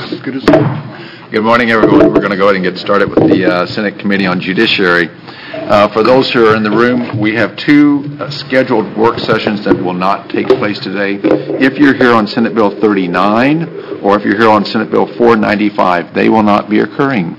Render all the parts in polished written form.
Good morning, everyone. We're going to go ahead and get started with the Senate Committee on Judiciary. For those who are in the room, we have two scheduled work sessions that will not take place today. If you're here on Senate Bill 39 or if you're here on Senate Bill 495, they will not be occurring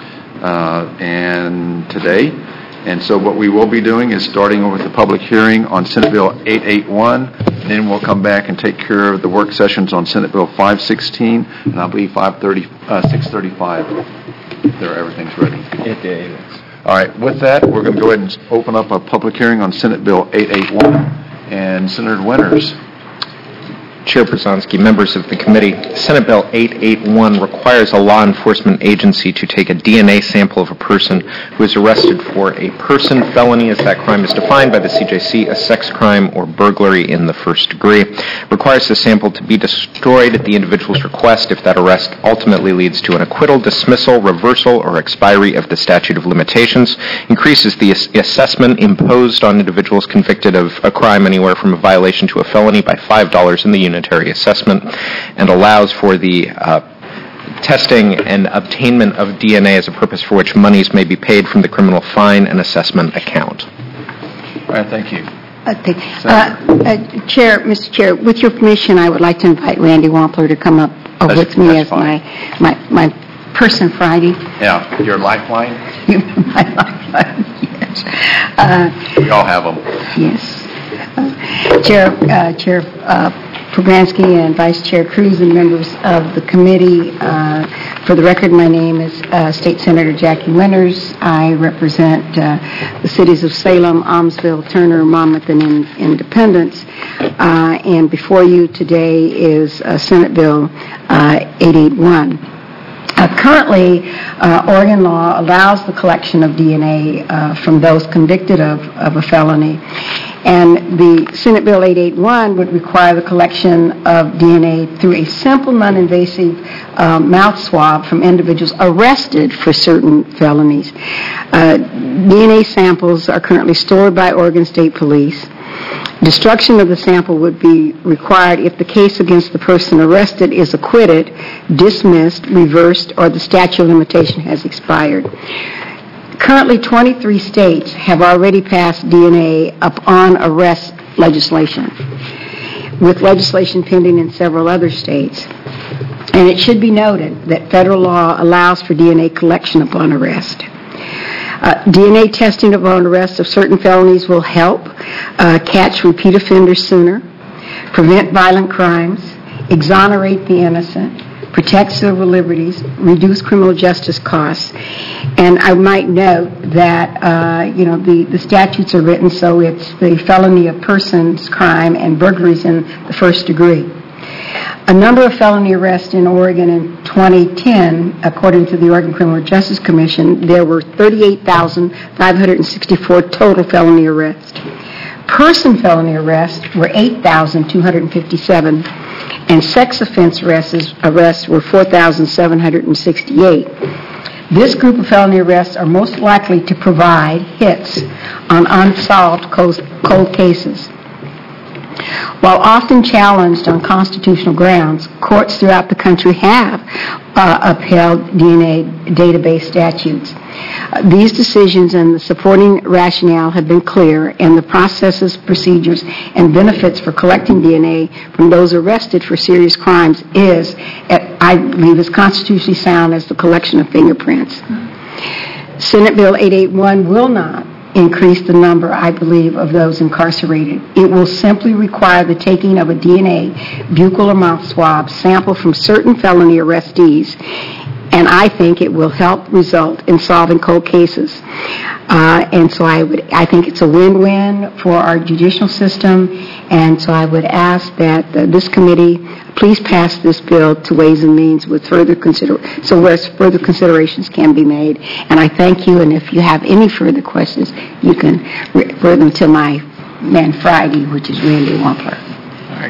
today. And so what we will be doing is starting with the public hearing on Senate Bill 881. Then we'll come back and take care of the work sessions on Senate Bill 516 and I believe 635. Everything's ready. It is. All right. With that, we're going to go ahead and open up a public hearing on Senate Bill 881. And Senator Winters. Chair Brzezinski, members of the committee, Senate Bill 881 requires a law enforcement agency to take a DNA sample of a person who is arrested for a person felony, as that crime is defined by the CJC, a sex crime or burglary in the first degree. Requires the sample to be destroyed at the individual's request if that arrest ultimately leads to an acquittal, dismissal, reversal, or expiry of the statute of limitations. Increases the assessment imposed on individuals convicted of a crime anywhere from a violation to a felony by $5 in the unitary assessment, and allows for the testing and obtainment of DNA as a purpose for which monies may be paid from the criminal fine and assessment account. All right, thank you. Mr. Chair, with your permission, I would like to invite Randy Wampler to come up with me as my person Friday. Yeah, your lifeline? My lifeline, yes. We all have them. Yes. Chair Pogransky and Vice Chair Cruz and members of the committee. For the record, my name is State Senator Jackie Winters. I represent the cities of Salem, Almsville, Turner, Monmouth, and Independence. And before you today is Senate Bill 881. Currently, Oregon law allows the collection of DNA from those convicted of a felony. And the Senate Bill 881 would require the collection of DNA through a simple, non-invasive mouth swab from individuals arrested for certain felonies. DNA samples are currently stored by Oregon State Police. Destruction of the sample would be required if the case against the person arrested is acquitted, dismissed, reversed, or the statute of limitation has expired. Currently, 23 states have already passed DNA upon arrest legislation, with legislation pending in several other states. And it should be noted that federal law allows for DNA collection upon arrest. DNA testing upon arrest of certain felonies will help catch repeat offenders sooner, prevent violent crimes, exonerate the innocent, protect civil liberties, reduce criminal justice costs. And I might note that, the statutes are written so it's the felony of persons crime and burglaries in the first degree. A number of felony arrests in Oregon in 2010, according to the Oregon Criminal Justice Commission, there were 38,564 total felony arrests. Person felony arrests were 8,257, and sex offense arrests were 4,768. This group of felony arrests are most likely to provide hits on unsolved cold cases. While often challenged on constitutional grounds, courts throughout the country have upheld DNA database statutes. These decisions and the supporting rationale have been clear, and the processes, procedures, and benefits for collecting DNA from those arrested for serious crimes is, I believe, as constitutionally sound as the collection of fingerprints. Senate Bill 881 will not increase the number, I believe, of those incarcerated. It will simply require the taking of a DNA, buccal or mouth swab sample from certain felony arrestees, and I think it will help result in solving cold cases. And so I think it's a win-win for our judicial system, and so I would ask that this committee please pass this bill to Ways and Means with further considerations can be made. And I thank you, and if you have any further questions, you can refer them to my man Friday, which is Randy Wampler. All right.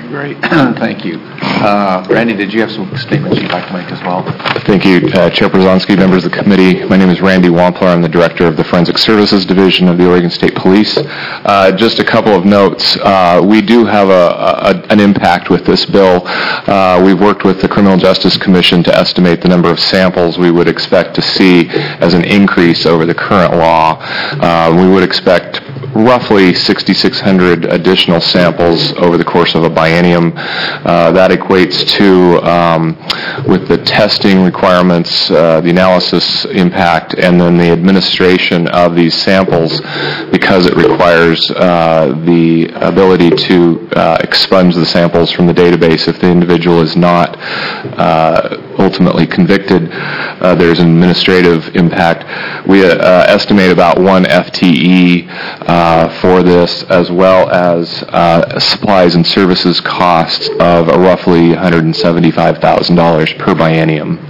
Great. Thank you. Randy, did you have some statements you'd like to make as well? Thank you, Chair Przonski, members of the committee. My name is Randy Wampler. I'm the Director of the Forensic Services Division of the Oregon State Police. Just a couple of notes. We do have an impact with this bill. We've worked with the Criminal Justice Commission to estimate the number of samples we would expect to see as an increase over the current law. We would expect roughly 6,600 additional samples over the course of a biennium. That equates to, with the testing requirements, the analysis impact, and then the administration of these samples, because it requires the ability to expunge the samples from the database if the individual is not ultimately convicted. There's an administrative impact. We estimate about 1 FTE for this, as well as supplies and services costs of roughly $175,000 per biennium.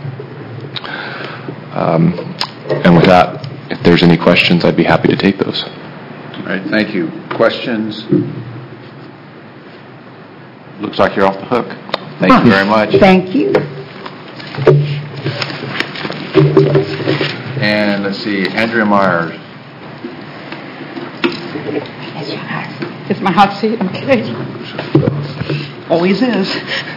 And with that, if there's any questions, I'd be happy to take those. All right, thank you. Questions? Looks like you're off the hook. Thank you very much. Thank you. And let's see, Andrea Myers. It's my hot seat. I'm kidding. Always is.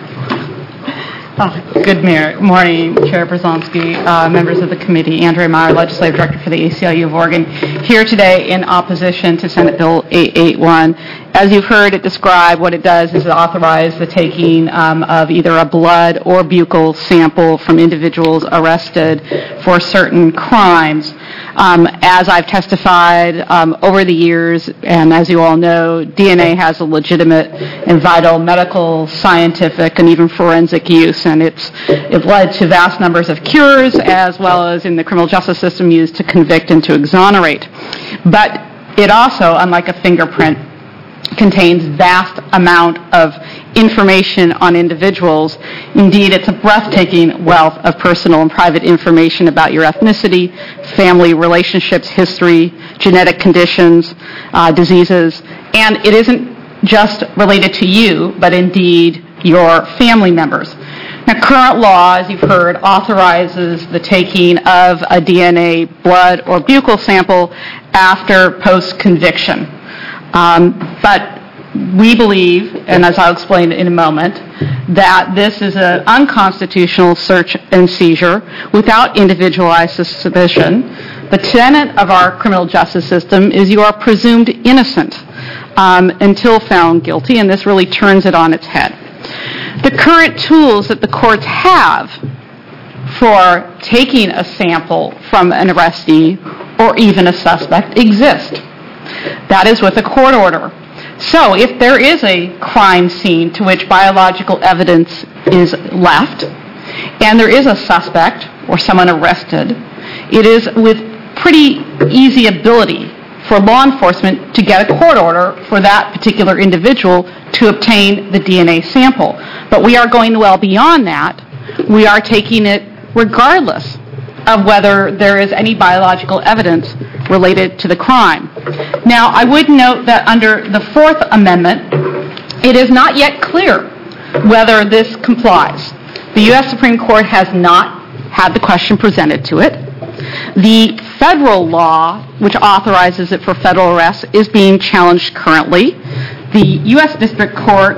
Good morning, Chair Przonski, members of the committee. Andrea Meyer, Legislative Director for the ACLU of Oregon, here today in opposition to Senate Bill 881. As you've heard it describe, what it does is it authorizes the taking of either a blood or buccal sample from individuals arrested for certain crimes. As I've testified over the years, and as you all know, DNA has a legitimate and vital medical, scientific, and even forensic use, and it's led to vast numbers of cures, as well as in the criminal justice system used to convict and to exonerate. But it also, unlike a fingerprint, contains vast amount of information on individuals. Indeed, it's a breathtaking wealth of personal and private information about your ethnicity, family relationships, history, genetic conditions, diseases, and it isn't just related to you, but indeed your family members. Now, current law, as you've heard, authorizes the taking of a DNA, blood, or buccal sample after post-conviction. But we believe, and as I'll explain in a moment, that this is an unconstitutional search and seizure without individualized suspicion. The tenet of our criminal justice system is you are presumed innocent until found guilty, and this really turns it on its head. The current tools that the courts have for taking a sample from an arrestee or even a suspect exist. That is with a court order. So if there is a crime scene to which biological evidence is left, and there is a suspect or someone arrested, it is with pretty easy ability for law enforcement to get a court order for that particular individual to obtain the DNA sample. But we are going well beyond that. We are taking it regardless of whether there is any biological evidence related to the crime. Now, I would note that under the Fourth Amendment, it is not yet clear whether this complies. The U.S. Supreme Court has not had the question presented to it. The federal law, which authorizes it for federal arrests, is being challenged currently. The U.S. District Court,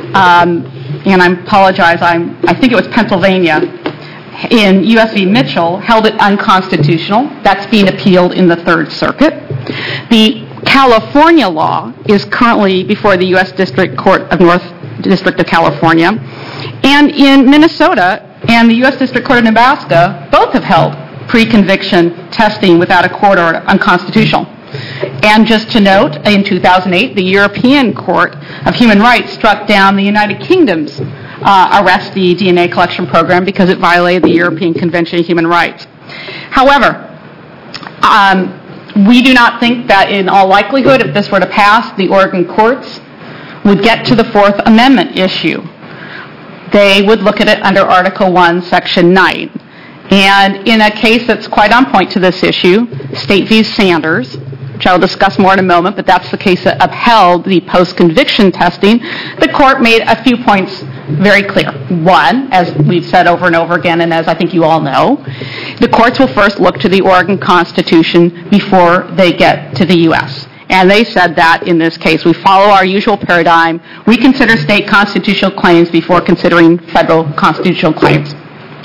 and I apologize, I think it was Pennsylvania, in U.S. v. Mitchell, held it unconstitutional. That's being appealed in the Third Circuit. The California law is currently before the U.S. District Court of North District of California. And in Minnesota and the U.S. District Court of Nebraska, both have held pre-conviction testing without a court order unconstitutional. And just to note, in 2008, the European Court of Human Rights struck down the United Kingdom's arrestee DNA collection program because it violated the European Convention of Human Rights. However, we do not think that in all likelihood, if this were to pass, the Oregon courts would get to the Fourth Amendment issue. They would look at it under Article 1, Section 9. And in a case that's quite on point to this issue, State v. Sanders, which I'll discuss more in a moment, but that's the case that upheld the post-conviction testing, the court made a few points very clear. One, as we've said over and over again, and as I think you all know, the courts will first look to the Oregon Constitution before they get to the U.S. And they said that in this case. We follow our usual paradigm. We consider state constitutional claims before considering federal constitutional claims.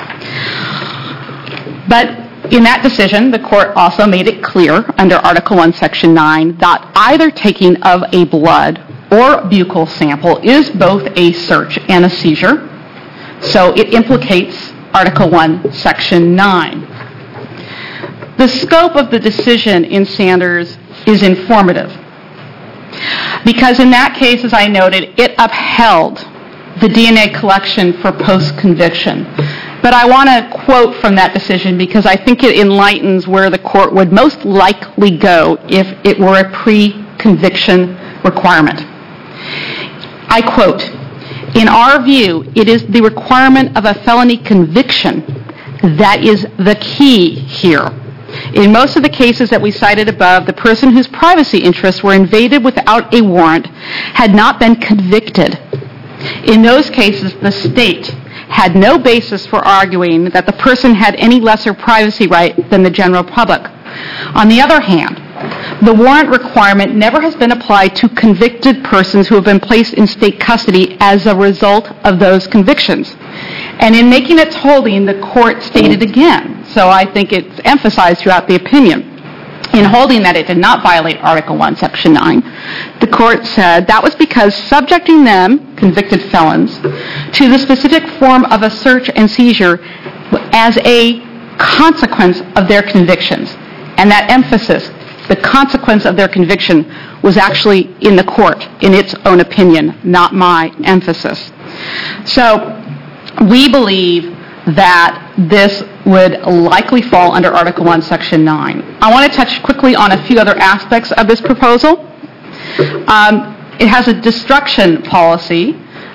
But in that decision, the court also made it clear under Article 1, Section 9, that either taking of a blood or buccal sample is both a search and a seizure. So it implicates Article 1, Section 9. The scope of the decision in Sanders is informative, because in that case, as I noted, it upheld the DNA collection for post-conviction. But I want to quote from that decision because I think it enlightens where the court would most likely go if it were a pre-conviction requirement. I quote, "In our view, it is the requirement of a felony conviction that is the key here. In most of the cases that we cited above, the person whose privacy interests were invaded without a warrant had not been convicted. In those cases, the state had no basis for arguing that the person had any lesser privacy right than the general public. On the other hand, the warrant requirement never has been applied to convicted persons who have been placed in state custody as a result of those convictions." And in making its holding, the court stated again, so I think it's emphasized throughout the opinion, in holding that it did not violate Article 1, Section 9, the court said that was because subjecting them, convicted felons, to the specific form of a search and seizure as a consequence of their convictions. And that emphasis, the consequence of their conviction, was actually in the court, in its own opinion, not my emphasis. So we believe that this would likely fall under Article 1, Section 9. I want to touch quickly on a few other aspects of this proposal. It has a destruction policy,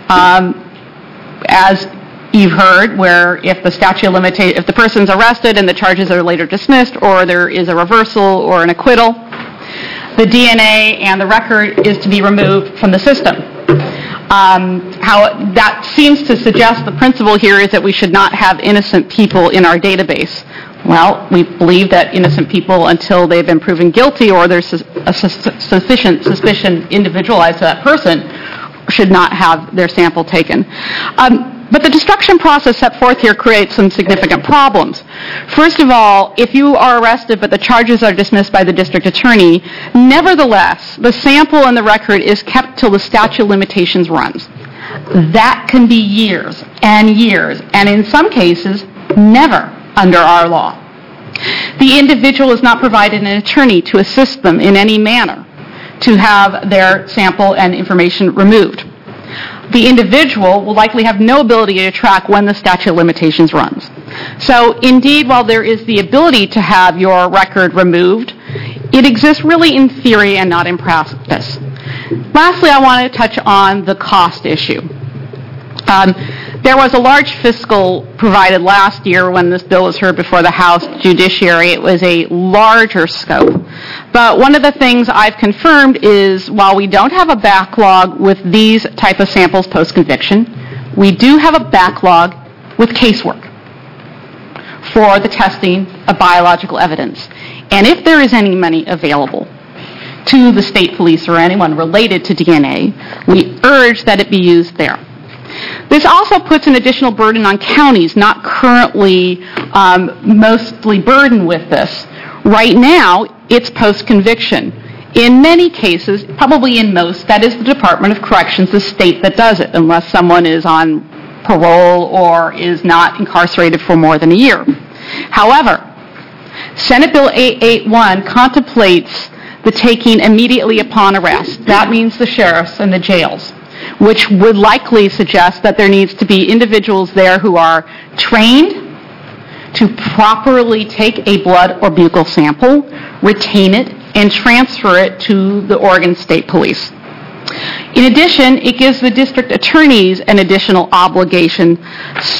as you've heard, where if the person's arrested and the charges are later dismissed, or there is a reversal or an acquittal, the DNA and the record is to be removed from the system. How that seems to suggest the principle here is that we should not have innocent people in our database. Well, we believe that innocent people, until they've been proven guilty or there's a sufficient suspicion individualized to that person, should not have their sample taken. But the destruction process set forth here creates some significant problems. First of all, if you are arrested but the charges are dismissed by the district attorney, nevertheless, the sample and the record is kept till the statute of limitations runs. That can be years, and in some cases, never under our law. The individual is not provided an attorney to assist them in any manner to have their sample and information removed. The individual will likely have no ability to track when the statute of limitations runs. So, indeed, while there is the ability to have your record removed, it exists really in theory and not in practice. Lastly, I want to touch on the cost issue. There was a large fiscal provided last year when this bill was heard before the House Judiciary. It was a larger scope. But one of the things I've confirmed is while we don't have a backlog with these type of samples post-conviction, we do have a backlog with casework for the testing of biological evidence. And if there is any money available to the state police or anyone related to DNA, we urge that it be used there. This also puts an additional burden on counties not currently mostly burdened with this. Right now, it's post-conviction. In many cases, probably in most, that is the Department of Corrections, the state that does it, unless someone is on parole or is not incarcerated for more than a year. However, Senate Bill 881 contemplates the taking immediately upon arrest. That means the sheriffs and the jails, which would likely suggest that there needs to be individuals there who are trained to properly take a blood or buccal sample, retain it, and transfer it to the Oregon State Police. In addition, it gives the district attorneys an additional obligation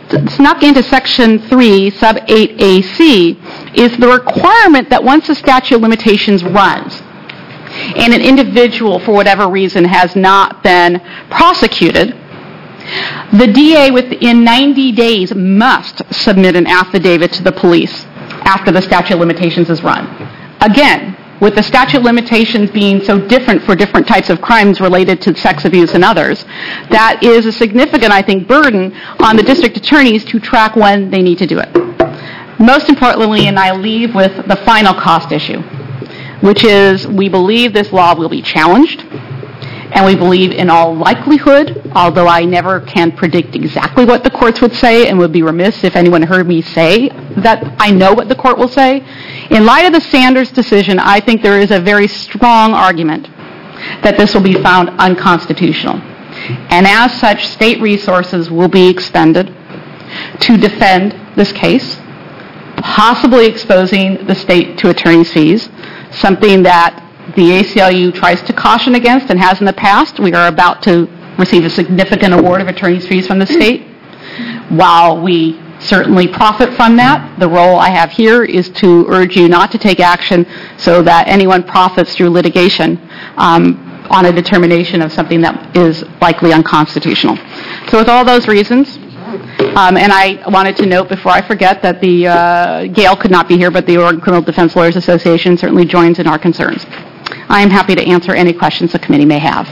snuck into Section 3, Sub 8AC, is the requirement that once the statute of limitations runs, and an individual, for whatever reason, has not been prosecuted, the DA within 90 days must submit an affidavit to the police after the statute of limitations is run. Again, with the statute of limitations being so different for different types of crimes related to sex abuse and others, that is a significant, I think, burden on the district attorneys to track when they need to do it. Most importantly, and I leave with the final cost issue, which is we believe this law will be challenged, and we believe in all likelihood, although I never can predict exactly what the courts would say and would be remiss if anyone heard me say that I know what the court will say. In light of the Sanders decision, I think there is a very strong argument that this will be found unconstitutional. And as such, state resources will be expended to defend this case, possibly exposing the state to attorney's fees, something that the ACLU tries to caution against and has in the past. We are about to receive a significant award of attorney's fees from the state. While we certainly profit from that, the role I have here is to urge you not to take action so that anyone profits through litigation on a determination of something that is likely unconstitutional. So with all those reasons, and I wanted to note before I forget that the Gail could not be here, but the Oregon Criminal Defense Lawyers Association certainly joins in our concerns. I am happy to answer any questions the committee may have.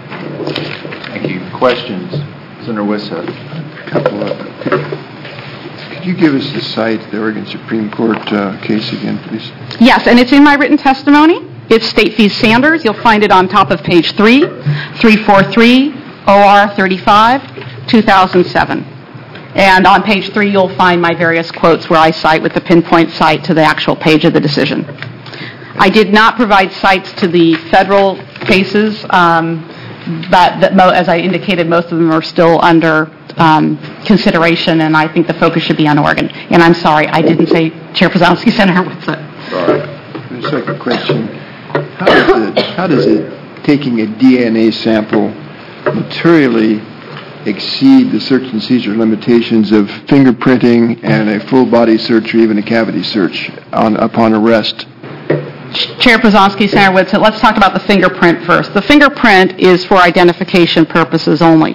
Thank you. Questions? Senator Whitsett. A couple of them. Could you give us the site, the Oregon Supreme Court case again, please? Yes, and it's in my written testimony. It's State v. Sanders. You'll find it on top of page 3, 343, OR 35, 2007. And on page 3, you'll find my various quotes where I cite with the pinpoint cite to the actual page of the decision. I did not provide cites to the federal cases, but as I indicated, most of them are still under consideration, and I think the focus should be on Oregon. And I'm sorry, I didn't say Chair Przanski, Senator Whitsett. Sorry. The second question, how does it taking a DNA sample materially exceed the search and seizure limitations of fingerprinting and a full body search or even a cavity search upon arrest? Chair Przanski, Senator Whitsett, let's talk about the fingerprint first. The fingerprint is for identification purposes only.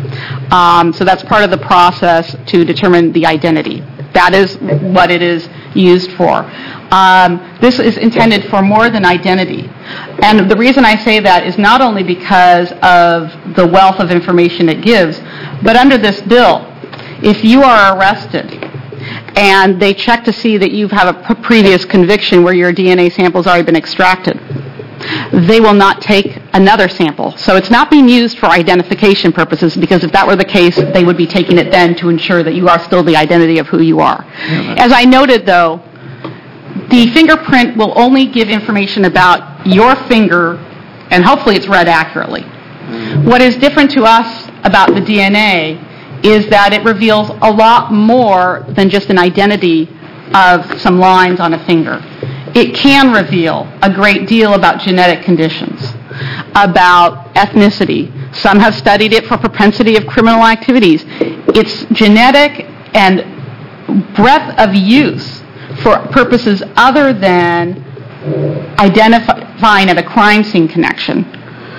So that's part of the process to determine the identity. That is what it is used for. This is intended for more than identity. And the reason I say that is not only because of the wealth of information it gives, but under this bill, if you are arrested and they check to see that you have a previous conviction where your DNA sample has already been extracted, they will not take another sample. So it's not being used for identification purposes, because if that were the case, they would be taking it then to ensure that you are still the identity of who you are. As I noted, though, the fingerprint will only give information about your finger, and hopefully it's read accurately. What is different to us about the DNA is that it reveals a lot more than just an identity of some lines on a finger. It can reveal a great deal about genetic conditions, about ethnicity. Some have studied it for propensity of criminal activities. It's genetic and breadth of use for purposes other than identifying at a crime scene connection.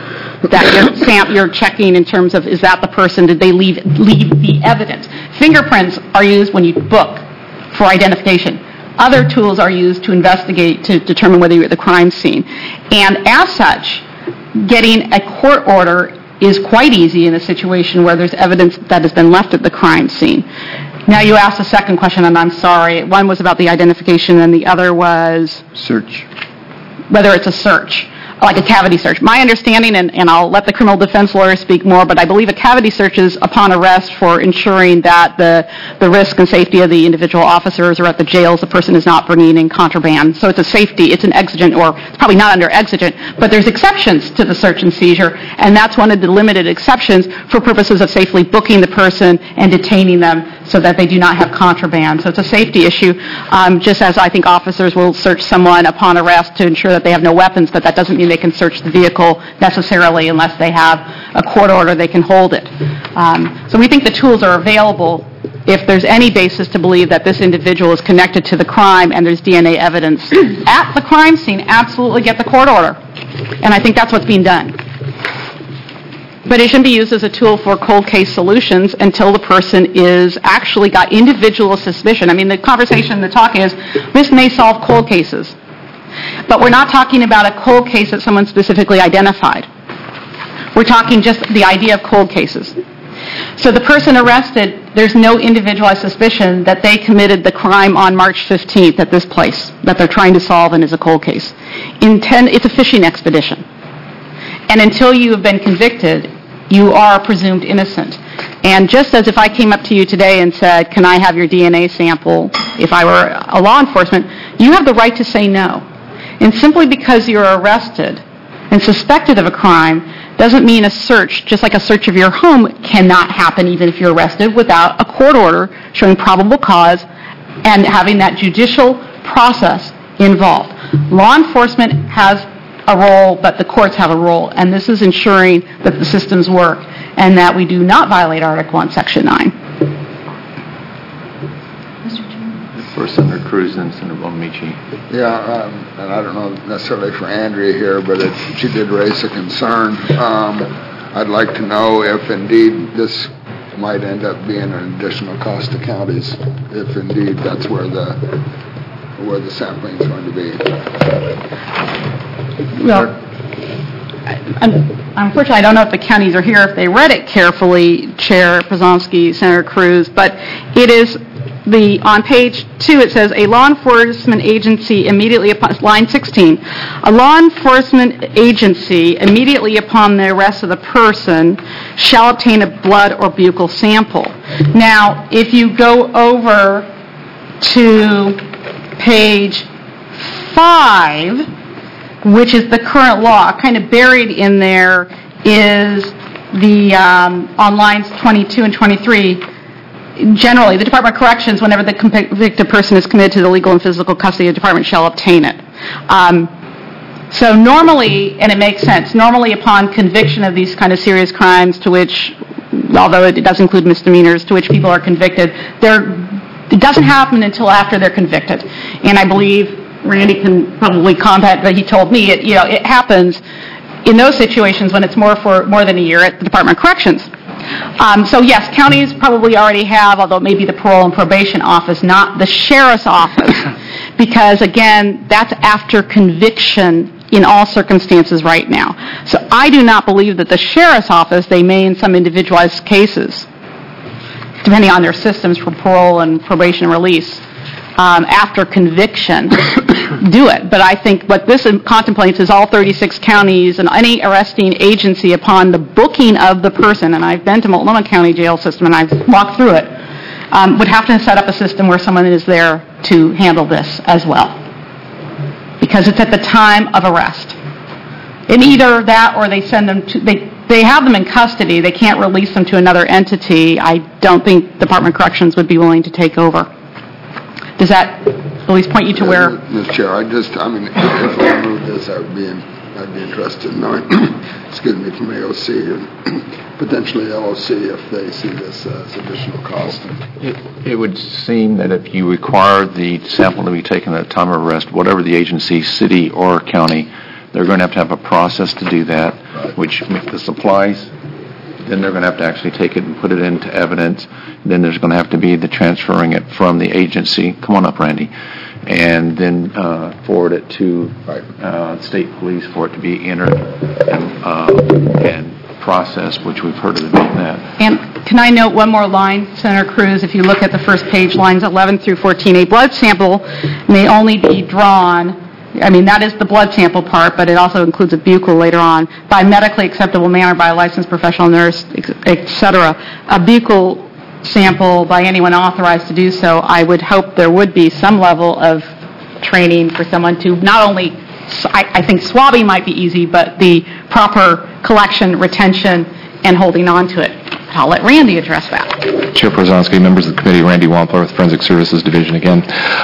That you're checking in terms of, is that the person, did they leave the evidence? Fingerprints are used when you book for identification. Other tools are used to investigate, to determine whether you're at the crime scene. And as such, getting a court order is quite easy in a situation where there's evidence that has been left at the crime scene. Now you asked the second question, and I'm sorry. One was about the identification, and the other was? Search. Whether it's a search, like a cavity search. My understanding, and I'll let the criminal defense lawyer speak more, but I believe a cavity search is upon arrest for ensuring that the risk and safety of the individual officers or at the jails, the person is not bringing in contraband. So it's a safety, it's an exigent, or it's probably not under exigent, but there's exceptions to the search and seizure, and that's one of the limited exceptions for purposes of safely booking the person and detaining them so that they do not have contraband. So it's a safety issue, just as I think officers will search someone upon arrest to ensure that they have no weapons, but that doesn't mean they can search the vehicle necessarily unless they have a court order they can hold it. So we think the tools are available if there's any basis to believe that this individual is connected to the crime and there's DNA evidence at the crime scene, absolutely get the court order. And I think that's what's being done. But it shouldn't be used as a tool for cold case solutions until the person is actually got individual suspicion. I mean, the conversation, the talk is, this may solve cold cases. But we're not talking about a cold case that someone specifically identified. We're talking just the idea of cold cases. So the person arrested, there's no individualized suspicion that they committed the crime on March 15th at this place that they're trying to solve and is a cold case. It's a fishing expedition. And until you have been convicted, you are presumed innocent. And just as if I came up to you today and said, can I have your DNA sample if I were a law enforcement, you have the right to say no. And simply because you're arrested and suspected of a crime doesn't mean a search, just like a search of your home, cannot happen even if you're arrested without a court order showing probable cause and having that judicial process involved. Law enforcement has a role, but the courts have a role, and this is ensuring that the systems work and that we do not violate Article 1, Section 9. First, Senator Cruz, then Senator Bonamici. Yeah, and I don't know necessarily for Andrea here, but she did raise a concern. I'd like to know if indeed this might end up being an additional cost to counties, if indeed that's where the sampling is going to be. Well, unfortunately, I don't know if the counties are here, if they read it carefully, Chair Przonski, Senator Cruz, but it is on page 2, it says, a law enforcement agency immediately upon, line 16, a law enforcement agency immediately upon the arrest of the person shall obtain a blood or buccal sample. Now, if you go over to page 5, which is the current law, kind of buried in there is the, on lines 22 and 23, generally, the Department of Corrections, whenever the convicted person is committed to the legal and physical custody of the department, shall obtain it. So normally, and it makes sense, normally upon conviction of these kind of serious crimes to which, although it does include misdemeanors, to which people are convicted, it doesn't happen until after they're convicted. And I believe Randy can probably comment, but he told me it happens in those situations when it's more than a year at the Department of Corrections. So yes, counties probably already have, although maybe the parole and probation office, not the sheriff's office, because again, that's after conviction in all circumstances right now. So I do not believe that the sheriff's office, they may in some individualized cases, depending on their systems for parole and probation and release, after conviction, do it. But I think what this contemplates is all 36 counties and any arresting agency upon the booking of the person, and I've been to Multnomah County jail system and I've walked through it, would have to set up a system where someone is there to handle this as well. Because it's at the time of arrest. And either that or they send them to, they have them in custody, they can't release them to another entity. I don't think Department of Corrections would be willing to take over. Does that at least point you to where? Mr. Chair, if we move this, I'd be interested in knowing, excuse me, from AOC and potentially LOC if they see this as additional cost. It would seem that if you require the sample to be taken at the time of arrest, whatever the agency, city or county, they're going to have a process to do that, right, which the supplies. Then they're going to have to actually take it and put it into evidence. Then there's going to have to be the transferring it from the agency. Come on up, Randy. And then forward it to state police for it to be entered and processed, which we've heard of that. And can I note one more line, Senator Cruz? If you look at the first page, lines 11 through 14, a blood sample may only be drawn, that is the blood sample part, but it also includes a buccal later on, by medically acceptable manner by a licensed professional nurse, etc. A buccal sample by anyone authorized to do so, I would hope there would be some level of training for someone to not only, I think swabbing might be easy, but the proper collection, retention, and holding on to it. I'll let Randy address that. Chair Przonski, members of the committee, Randy Wampler with Forensic Services Division again.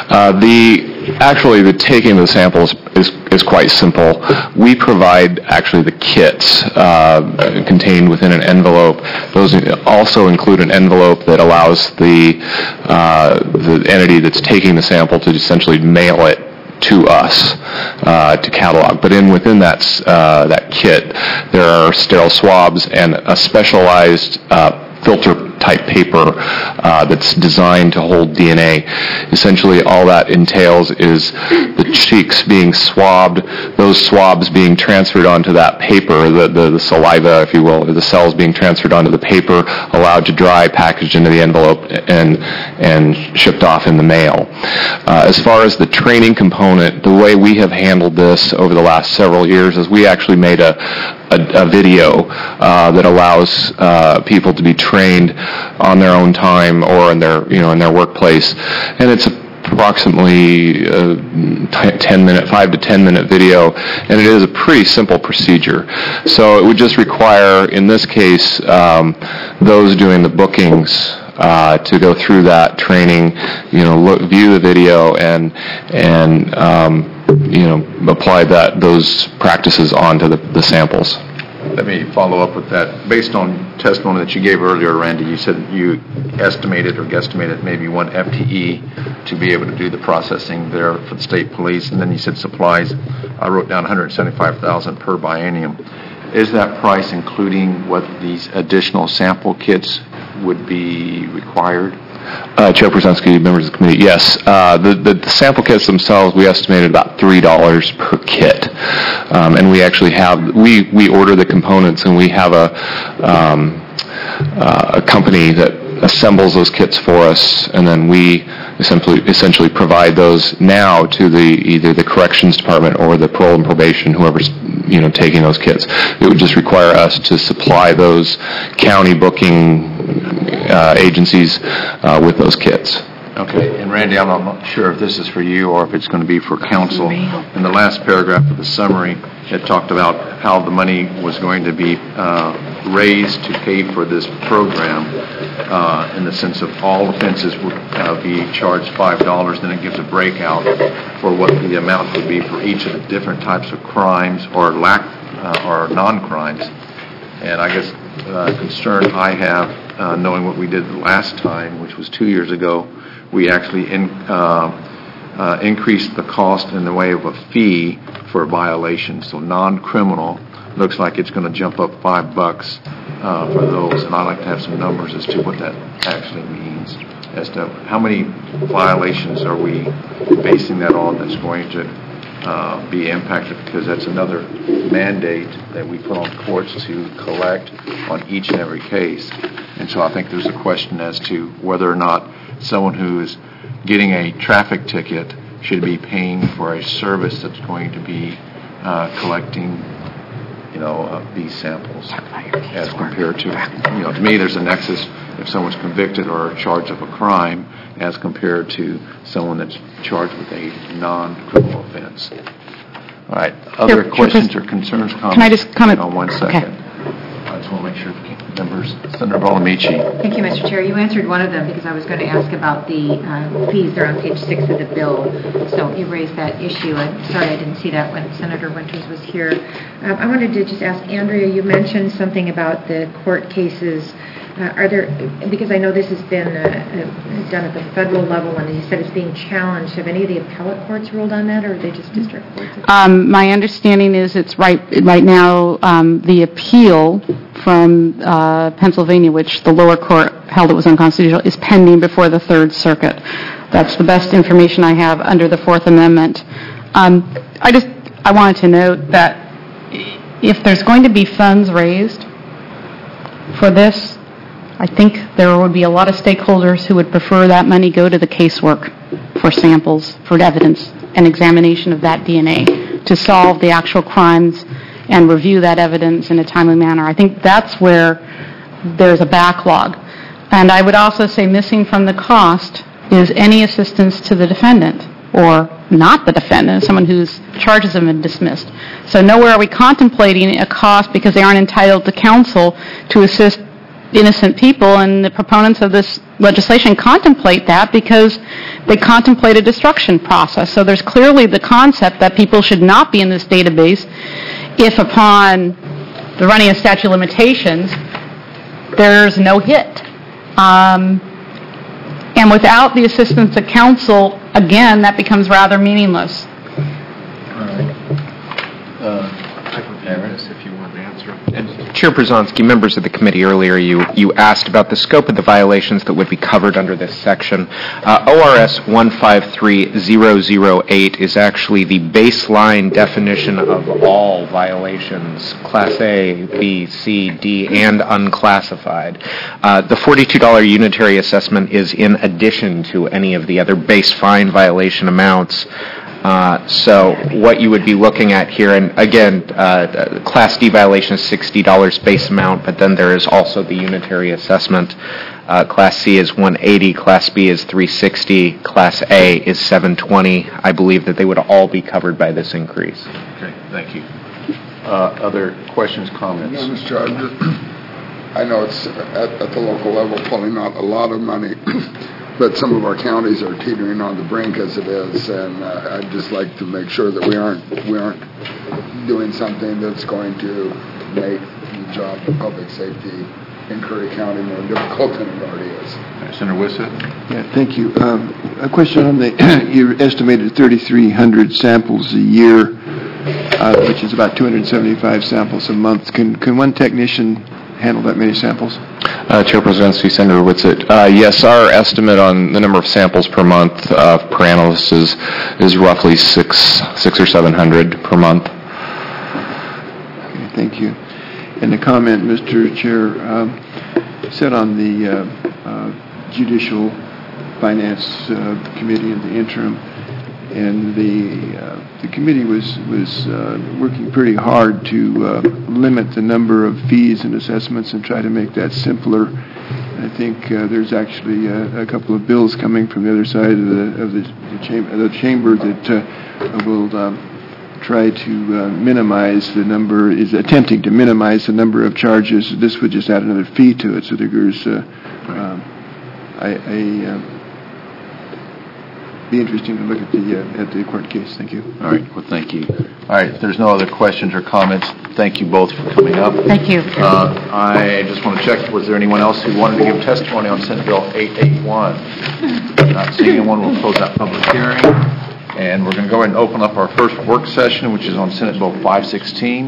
The taking of the samples is quite simple. We provide actually the kits contained within an envelope. Those also include an envelope that allows the entity that's taking the sample to essentially mail it to us to catalog. But within that kit, there are sterile swabs and a specialized filter type paper that's designed to hold DNA. Essentially, all that entails is the cheeks being swabbed, those swabs being transferred onto that paper, the saliva, if you will, or the cells being transferred onto the paper, allowed to dry, packaged into the envelope, and shipped off in the mail. As far as the training component, the way we have handled this over the last several years is we actually made a video that allows people to be trained on their own time or in their workplace, and it's approximately 5 to 10 minute video, and it is a pretty simple procedure. So it would just require, in this case, those doing the bookings to go through that training, view the video and apply those practices onto the samples. Let me follow up with that. Based on testimony that you gave earlier, Randy, you said you estimated or guesstimated maybe 1 FTE to be able to do the processing there for the state police, and then you said supplies. I wrote down $175,000 per biennium. Is that price including what these additional sample kits would be required? Chair Przonski, members of the committee, yes. The sample kits themselves, we estimated about $3 per kit. And we actually we order the components, and we have a company that assembles those kits for us, and then we essentially provide those now to either the corrections department or the parole and probation, whoever's taking those kits. It would just require us to supply those county booking agencies with those kits. Okay, and Randy, I'm not sure if this is for you or if it's going to be for council. In the last paragraph of the summary, it talked about how the money was going to be raised to pay for this program in the sense of all offenses would be charged $5, then it gives a breakout for what the amount would be for each of the different types of crimes or or non-crimes. And I guess concern I have, knowing what we did last time, which was 2 years ago, we actually increased the cost in the way of a fee for violations. So non-criminal looks like it's going to jump up $5 for those, and I'd like to have some numbers as to what that actually means, as to how many violations are we basing that on that's going to be impacted, because that's another mandate that we put on courts to collect on each and every case. And so I think there's a question as to whether or not someone who is getting a traffic ticket should be paying for a service that's going to be collecting, these samples as compared to, to me there's a nexus if someone's convicted or charged of a crime as compared to someone that's charged with a non-criminal offense. All right. Other questions or concerns, comments? Can I just comment? On 1 second. Okay. I just want to make sure members. Senator Volamici. Thank you, Mr. Chair. You answered one of them because I was going to ask about the fees. They're on page 6 of the bill. So you raised that issue. I'm sorry I didn't see that when Senator Winters was here. I wanted to just ask Andrea, you mentioned something about the court cases. Are there, because I know this has been done at the federal level, and you said it's being challenged. Have any of the appellate courts ruled on that, or are they just district courts? My understanding is it's right now the appeal from Pennsylvania, which the lower court held it was unconstitutional, is pending before the Third Circuit. That's the best information I have under the Fourth Amendment. I wanted to note that if there's going to be funds raised for this, I think there would be a lot of stakeholders who would prefer that money go to the casework for samples, for evidence, and examination of that DNA to solve the actual crimes and review that evidence in a timely manner. I think that's where there's a backlog. And I would also say missing from the cost is any assistance to the defendant, or not the defendant, someone whose charges have been dismissed. So nowhere are we contemplating a cost because they aren't entitled to counsel to assist innocent people, and the proponents of this legislation contemplate that because they contemplate a destruction process. So there's clearly the concept that people should not be in this database if upon the running of statute of limitations, there's no hit. And without the assistance of counsel, again, that becomes rather meaningless. If you want to answer. And Chair Brzezinski, members of the committee, earlier you asked about the scope of the violations that would be covered under this section. ORS 153008 is actually the baseline definition of all violations, Class A, B, C, D, and unclassified. The $42 unitary assessment is in addition to any of the other base fine violation amounts. So what you would be looking at here, and again, Class D violation is $60 base amount, but then there is also the unitary assessment. Class C is $180, Class B is $360, Class A is $720. I believe that they would all be covered by this increase. Okay, thank you. Other questions, comments? Yeah, Mr. Chair, I know it's at the local level pulling out a lot of money. But some of our counties are teetering on the brink as it is, and I'd just like to make sure that we aren't doing something that's going to make the job of public safety in Curry County more difficult than it already is. Senator Whitsitt? Yeah, thank you. A question on the your estimated 3,300 samples a year, which is about 275 samples a month. Can one technician handle that many samples? Chair Presidency, Senator Whitsitt. Yes, our estimate on the number of samples per month per analyst is roughly 600 or 700 per month. Okay, thank you. And the comment, Mr. Chair, said on the Judicial Finance Committee in the interim, and the committee was working pretty hard to limit the number of fees and assessments and try to make that simpler. I think there's actually a couple of bills coming from the other side of the chamber that will try to minimize the number, is attempting to minimize the number of charges. This would just add another fee to it. So there's be interesting to look at the court case. Thank you. All right. Well, thank you. All right. If there's no other questions or comments, thank you both for coming up. Thank you. I just want to check, was there anyone else who wanted to give testimony on Senate Bill 881? Not seeing anyone, we'll close that public hearing. And we're going to go ahead and open up our first work session, which is on Senate Bill 516.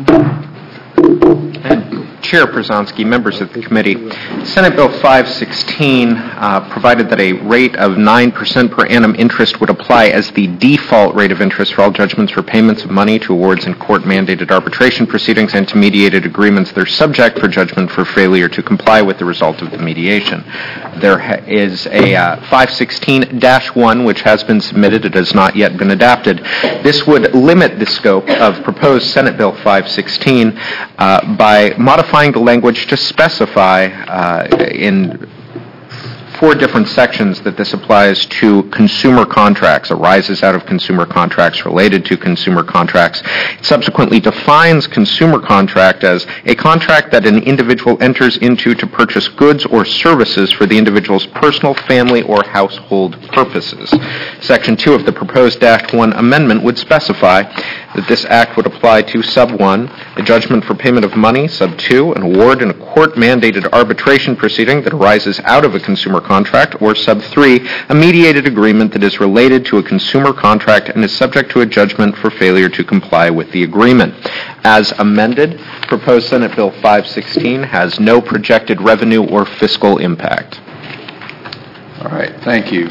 Chair Przezinski, members of the committee, Senate Bill 516 provided that a rate of 9% per annum interest would apply as the default rate of interest for all judgments for payments of money to awards in court-mandated arbitration proceedings and to mediated agreements that are subject for judgment for failure to comply with the result of the mediation. There is a 516-1 which has been submitted. It has not yet been adapted. This would limit the scope of proposed Senate Bill 516 by modifying the language to specify in 4 different sections that this applies to consumer contracts, arises out of consumer contracts, related to consumer contracts. It subsequently defines consumer contract as a contract that an individual enters into to purchase goods or services for the individual's personal, family, or household purposes. Section 2 of the proposed Dash 1 amendment would specify that this act would apply to Sub 1, a judgment for payment of money, Sub 2, an award in a court-mandated arbitration proceeding that arises out of a consumer contract, or Sub 3, a mediated agreement that is related to a consumer contract and is subject to a judgment for failure to comply with the agreement. As amended, proposed Senate Bill 516 has no projected revenue or fiscal impact. All right, thank you.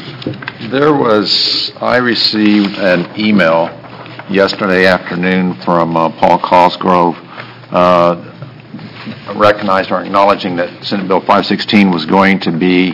I received an email yesterday afternoon from Paul Cosgrove, recognized or acknowledging that Senate Bill 516 was going to be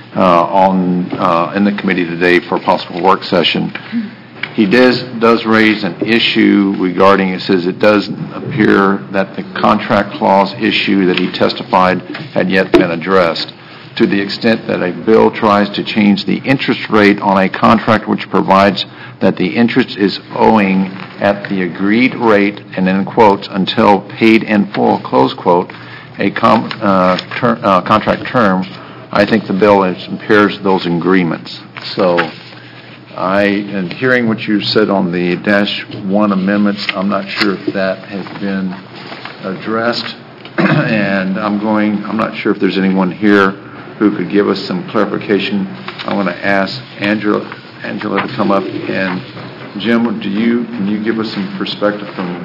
in the committee today for a possible work session. He does raise an issue regarding, it says it does appear that the contract clause issue that he testified had yet been addressed. To the extent that a bill tries to change the interest rate on a contract which provides that the interest is owing at the agreed rate, and then quotes, until paid in full, close quote, a contract term, I think the bill impairs those agreements. So and hearing what you said on the -1 amendments, I'm not sure if that has been addressed, and I'm not sure if there's anyone here who could give us some clarification. I want to ask Angela to come up, and Jim, can you give us some perspective from...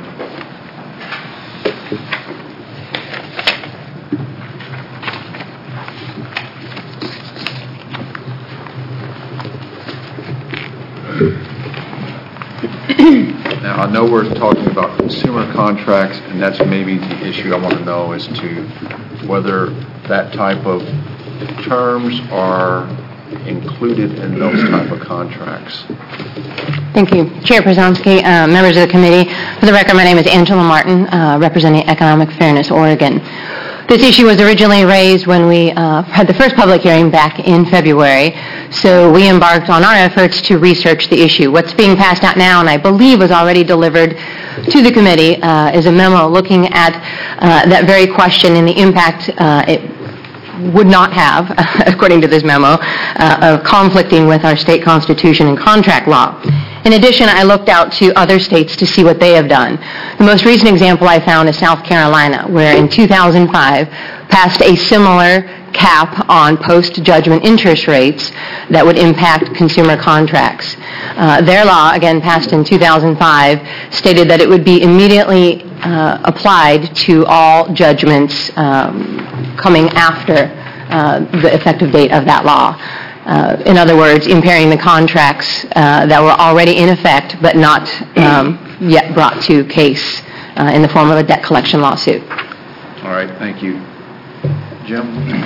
Now, I know we're talking about consumer contracts, and that's maybe the issue I want to know as to whether that type of terms are included in those type of contracts. Thank you. Chair Przanski, members of the committee. For the record, my name is Angela Martin, representing Economic Fairness Oregon. This issue was originally raised when we had the first public hearing back in February, so we embarked on our efforts to research the issue. What's being passed out now, and I believe was already delivered to the committee, is a memo looking at that very question and the impact it would not have, according to this memo, of conflicting with our state constitution and contract law. In addition, I looked out to other states to see what they have done. The most recent example I found is South Carolina, where in 2005 passed a similar cap on post-judgment interest rates that would impact consumer contracts. Their law, again passed in 2005, stated that it would be immediately applied to all judgments coming after the effective date of that law. In other words, impairing the contracts that were already in effect but not yet brought to case in the form of a debt collection lawsuit. All right, thank you. Jim?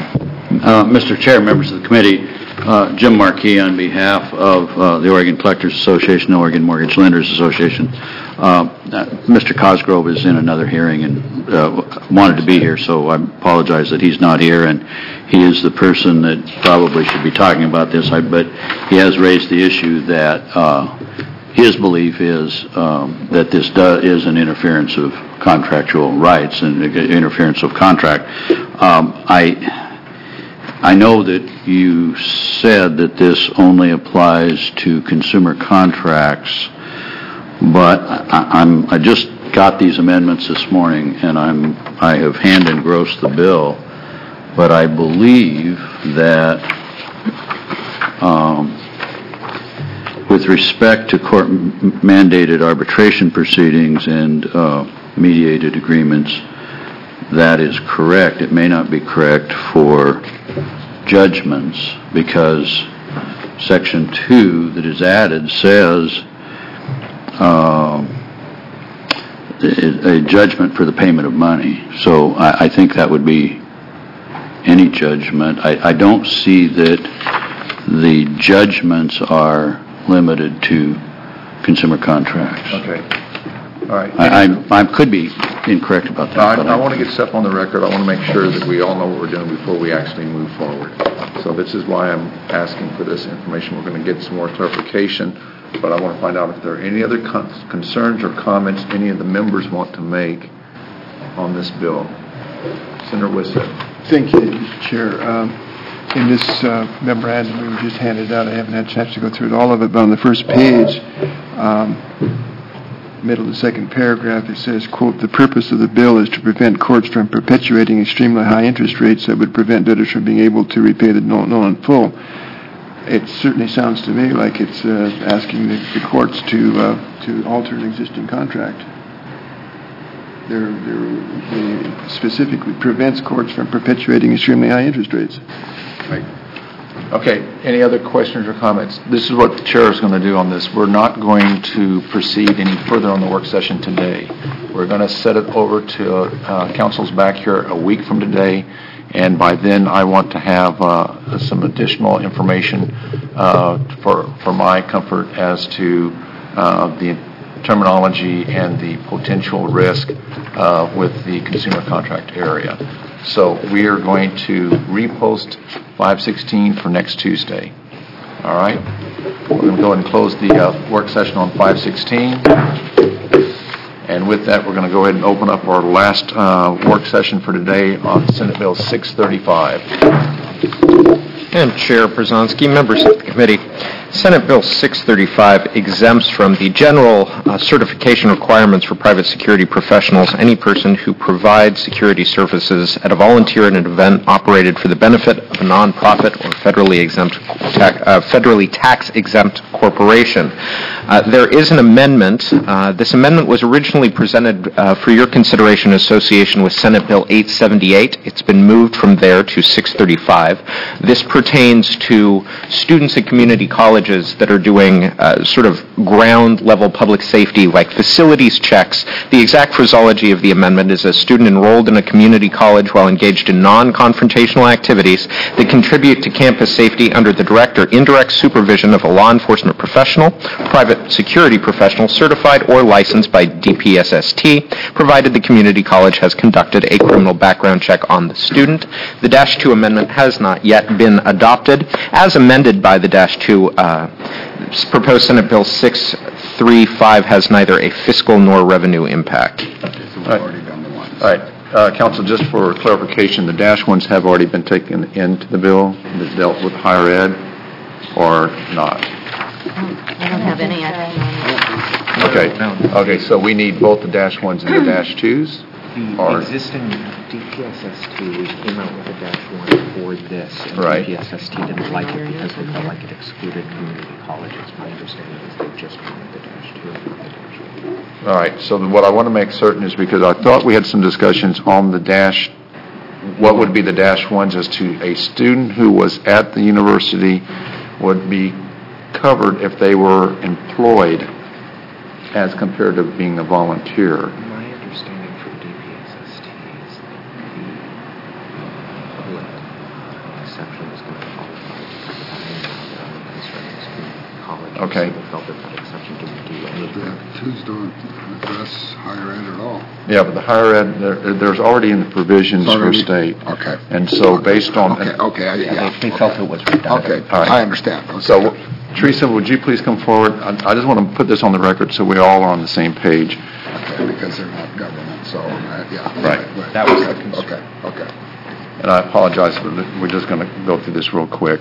Mr. Chair, members of the committee, Jim Markey on behalf of the Oregon Collectors Association, the Oregon Mortgage Lenders Association. Mr. Cosgrove is in another hearing and wanted to be here, so I apologize that he's not here, and he is the person that probably should be talking about this, but he has raised the issue that his belief is that this is an interference of contractual rights and interference of contract. I know that you said that this only applies to consumer contracts, but I just got these amendments this morning, and I have hand engrossed the bill, but I believe that with respect to court-mandated arbitration proceedings and mediated agreements, that is correct. It may not be correct for judgments because Section 2 that is added says a judgment for the payment of money. So I think that would be any judgment. I don't see that the judgments are limited to consumer contracts. Okay. All right. I could be incorrect about that. I want to get stuff on the record. I want to make sure that we all know what we're doing before we actually move forward. So this is why I'm asking for this information. We're going to get some more clarification, but I want to find out if there are any other concerns or comments any of the members want to make on this bill. Senator Whitsitt. Thank you, Mr. Chair. In this memorandum we were just handed out, I haven't had a chance to go through all of it, but on the first page, middle of the second paragraph, it says, quote, "The purpose of the bill is to prevent courts from perpetuating extremely high interest rates that would prevent debtors from being able to repay the loan in full." It certainly sounds to me like it's asking the courts to alter an existing contract. It specifically prevents courts from perpetuating extremely high interest rates. Right. Okay, any other questions or comments? This is what the chair is going to do on this. We're not going to proceed any further on the work session today. We're going to set it over to council's back here a week from today, and by then I want to have some additional information for my comfort as to the terminology and the potential risk with the consumer contract area. So we are going to repost 516 for next Tuesday. All right? We're going to go ahead and close the work session on 516. And with that, we're going to go ahead and open up our last work session for today on Senate Bill 635. And Chair Przanski, members of the committee, Senate Bill 635 exempts from the general certification requirements for private security professionals any person who provides security services at a volunteer in an event operated for the benefit of a nonprofit or federally tax-exempt corporation. There is an amendment. This amendment was originally presented for your consideration in association with Senate Bill 878. It's been moved from there to 635. This pertains to students at community colleges that are doing sort of ground-level public safety, like facilities checks. The exact phraseology of the amendment is a student enrolled in a community college while engaged in non-confrontational activities that contribute to campus safety under the direct or indirect supervision of a law enforcement professional, private security professional certified or licensed by DPSST, provided the community college has conducted a criminal background check on the student. The -2 amendment has not yet been adopted. As amended by the -2, proposed Senate Bill 635 has neither a fiscal nor revenue impact. All right. Council, just for clarification, the -1s have already been taken into the bill that dealt with higher ed, or not? I don't have any. Okay, so we need both the -1s and the -2s? The existing DPSST, we came out with a -1 for this, and right. DPSST didn't like it because they felt like it excluded community colleges. My understanding is they just wanted the -2 and not the -1. All right, so what I want to make certain is, because I thought we had some discussions on the what would be the -1s as to a student who was at the university would be covered if they were employed as compared to being a volunteer. My understanding from DPSST is that the exception was going to qualify because of having concerns community college. Okay. So they felt that exception didn't do anything. Twos don't address higher ed at all. Yeah, but the higher ed, there's already in the provisions for state. Okay. And so based on... They felt it was redundant. Okay, All right. I understand. Okay. So, Teresa, would you please come forward? I just want to put this on the record so we all are on the same page. Okay, because they're not government, so, yeah. Right. That was the concern. Okay. And I apologize, but we're just going to go through this real quick.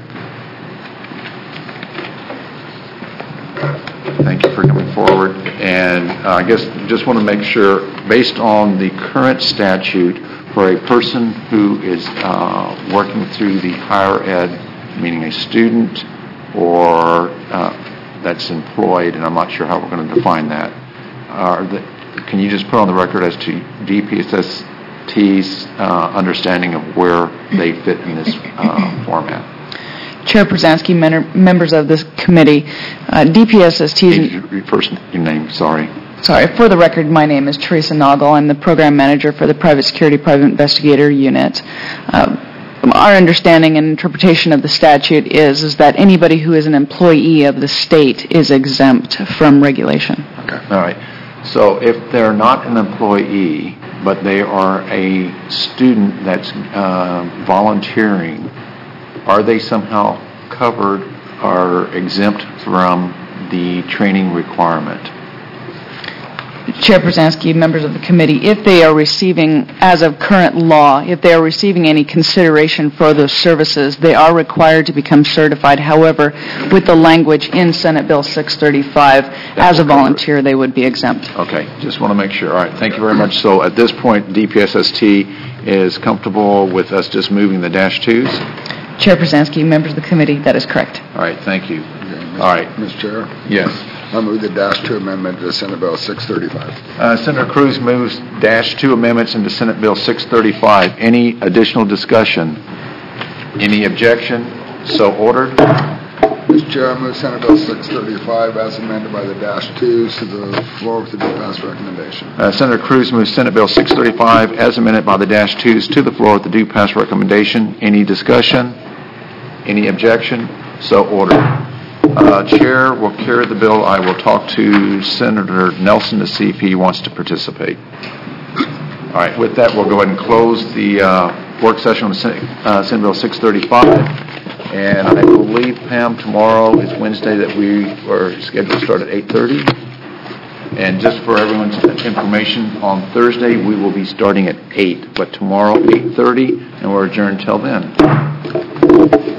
Thank you for coming forward. And I guess just want to make sure, based on the current statute, for a person who is working through the higher ed, meaning a student or that's employed, and I'm not sure how we're going to define that, can you just put on the record as to DPSST's understanding of where they fit in this format? Chair Przanski, members of this committee, DPSST's... Your name, sorry. Sorry, for the record, my name is Teresa Noggle. I'm the program manager for the Private Security Private Investigator Unit. Our understanding and interpretation of the statute is that anybody who is an employee of the state is exempt from regulation. Okay. All right. So if they're not an employee, but they are a student that's volunteering, are they somehow covered or exempt from the training requirement? Chair Przanski, members of the committee, if they are receiving, as of current law, if they are receiving any consideration for those services, they are required to become certified. However, with the language in Senate Bill 635, as a volunteer, they would be exempt. Okay, just want to make sure. All right, thank you very much. So at this point, DPSST is comfortable with us just moving the -2s? Chair Przanski, members of the committee, that is correct. All right, thank you. Okay, All right. Mr. Chair? Yes. I move the -2 amendment to Senate Bill 635. Senator Cruz moves -2 amendments into Senate Bill 635. Any additional discussion? Any objection? So ordered. Mr. Chair, I move Senate Bill 635 as amended by the -2s to the floor with the due pass recommendation. Senator Cruz moves Senate Bill 635 as amended by the -2s to the floor with the due pass recommendation. Any discussion? Any objection? So ordered. Chair will carry the bill. I will talk to Senator Nelson to see if he wants to participate. All right, with that, we'll go ahead and close the work session on Senate Bill 635. And I believe, Pam, tomorrow is Wednesday that we are scheduled to start at 8:30. And just for everyone's information, on Thursday, we will be starting at 8, but tomorrow, 8:30, and we're adjourned till then.